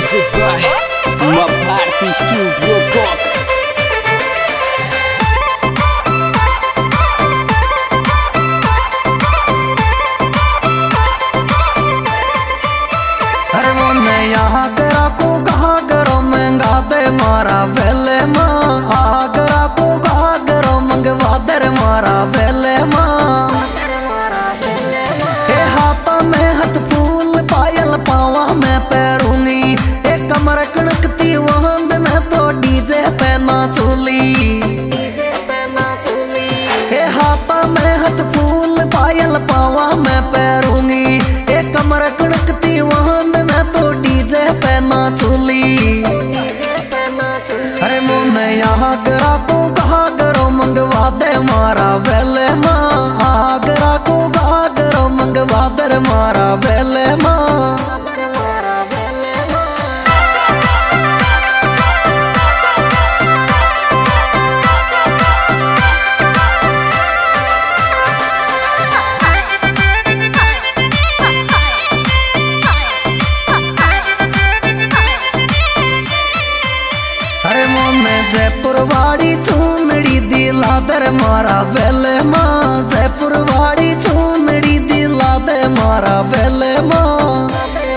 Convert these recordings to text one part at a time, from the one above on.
Music by Maparty Studio Rock. अरे मोने यहाँ करा को कहा करो महंगा दे मारा वेले माँ आगरा को कहा करो मंगवा दे मारा वेले माँ हे हाथा में हथ फूल पायल पावा में पैरूंगी एक कमर कणकती वहां में तो डीजे पे नाचूली हे हाथा में हथ फूल पायल पावा में पैरूंगी एक कमर कणकती वहां में तो डीजे पे नाचूली। अरे मोने यहाँ गरा को कहा करो मंगवा दे मारा वेले माँ आगरा को कहा करो मंगवा दे मारा वेले माँ। जयपुर वाड़ी चूनड़ी दिला दर मारा वेले माँ जयपुर वाड़ी चूनड़ी दिला दे मारा वेले माँ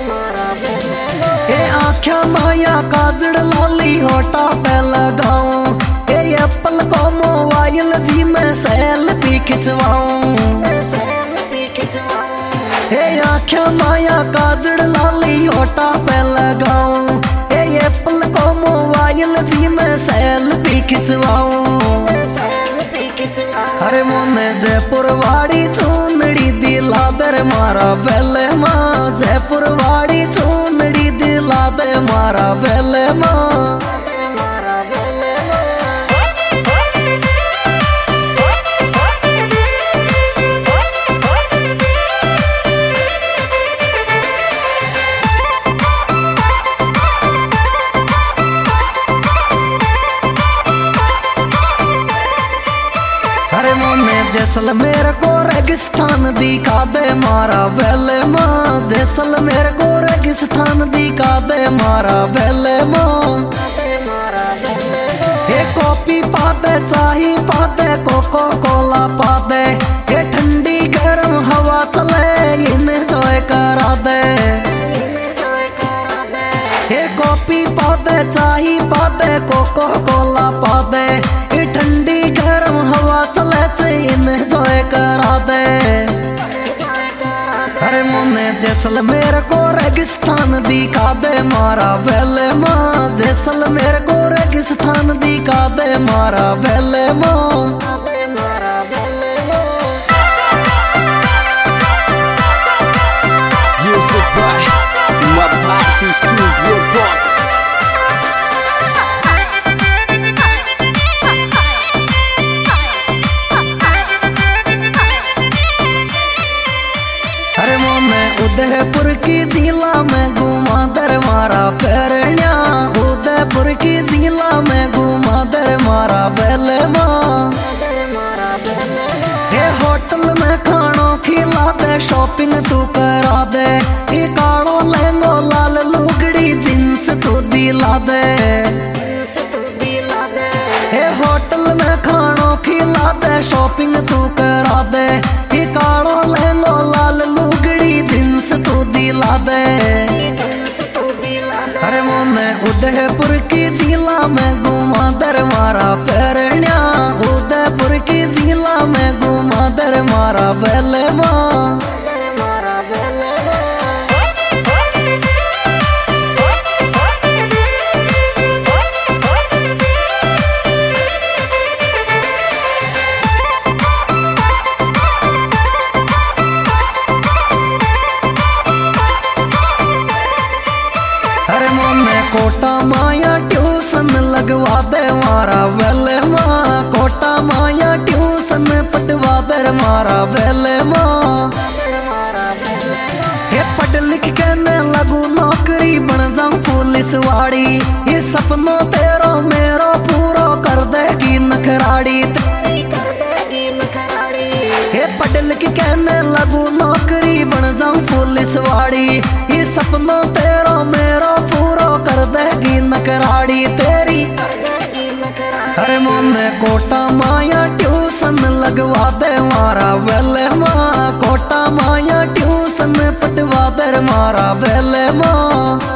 ये आँखा माया काजड़ लाली होटा पे लगाऊं ये एप्पल को मोबाइल जी में सेल्फी खिंचवाऊं ये आँखा माया काजड़ लाली होटा पे लगाऊं ये एप्पल को मोबाइल जी में सेल्फी खिंचवाऊं। अरे मोने जयपुर वाड़ी चूनड़ी दिला दे मारा वेले माँ जयपुर वाड़ी चूनड़ी दिला दे मारा वेले माँ। अरे मोने जैसलमेर को रेगिस्तान दिखा दे मारा वेले माँ जैसलमेर को रेगिस्तान दिखा दे मारा वेले माँ। ये कॉफी पा दे चाही पा दे कोको कोला पा दे ये ठंडी गर्म हवा चले इन्हें जॉय करा दे ये कॉफी पा दे चाही पा दे कोको कोला पा दे ये ठंडी गर्म हवा चले इन्हें जॉय करा दे। अरे मोने जैसलमेर को रेगिस्तान दिखा दे मारा वेले माँ जैसलमेर को रेगिस्तान दिखा दे मारा वेले माँ। Music by Maparty Studio Rock. अरे मोने उदयपुर की जिला में घुमा दर मारा पैरण्या उदयपुर की जिला में घुमा दर मारा वेले माँ। ये होटल में खानो खिला दे शॉपिंग तू करा दे ये कालो लहंगो लाल लुगड़ी जींस तू दिला दे ये होटल में खानो खिला दे शॉपिंग तू करा दे ये कालो लहंगो लाल लुगड़ी जींस तू दिला दे। अरे मोने उदयपुर की जिला में घुमा दर मारा पैरण्या उदयपुर की जिला में घुमा दर मारा वेले माँ। अरे मोने कोटा माया ट्यूशन लगवा दे मारा वेले माँ कोटा माया ट्यूशन पटवा दे मारा वेले माँ। ये पढ़ लिख के न लगू नौकरी बन जाऊं पुलिस वाड़ी ये सपनों तेरो मेरो पूरा कर देगी नखराड़ी ये पढ़ लिख के न लगू नौकरी बन जाऊं पुलिस वाड़ी ये सपनों तेरो मेरो पूरा कोटा माया ट्यूशन लगवा दे मारा वेले माँ, कोटा माया ट्यूशन पटवा दे मारा वेले माँ।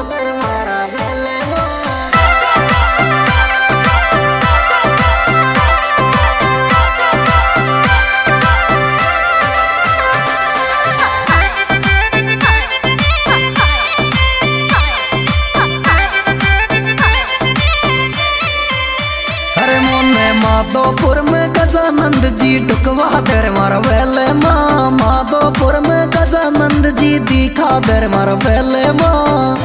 माधोपुर में गजानंद जी टुकवा दर मारा वेले माँ, माधोपुर में गजानंद जी दिखा दर मारा वेले माँ।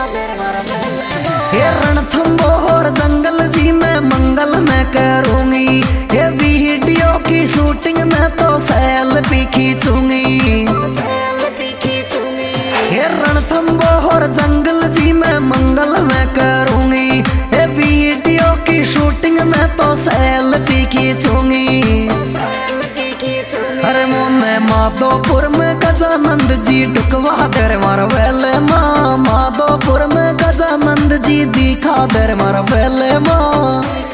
ये रणथंबोर जंगल जी में मंगल में करूंगी, ये वीडियो की शूटिंग में तो सेल्फी खींचूंगी। ये रणथंबोर जंगल जी में मंगल में करूंगी, ये वीडियो की शूटिंग में तो सेल्फी खींचूंगी। अरे मोने माधोपुर में गजानंद जी टुकवा दर मारा वेले माँ, माधोपुर में गजानंद जी दिखा दर मारा वेले माँ।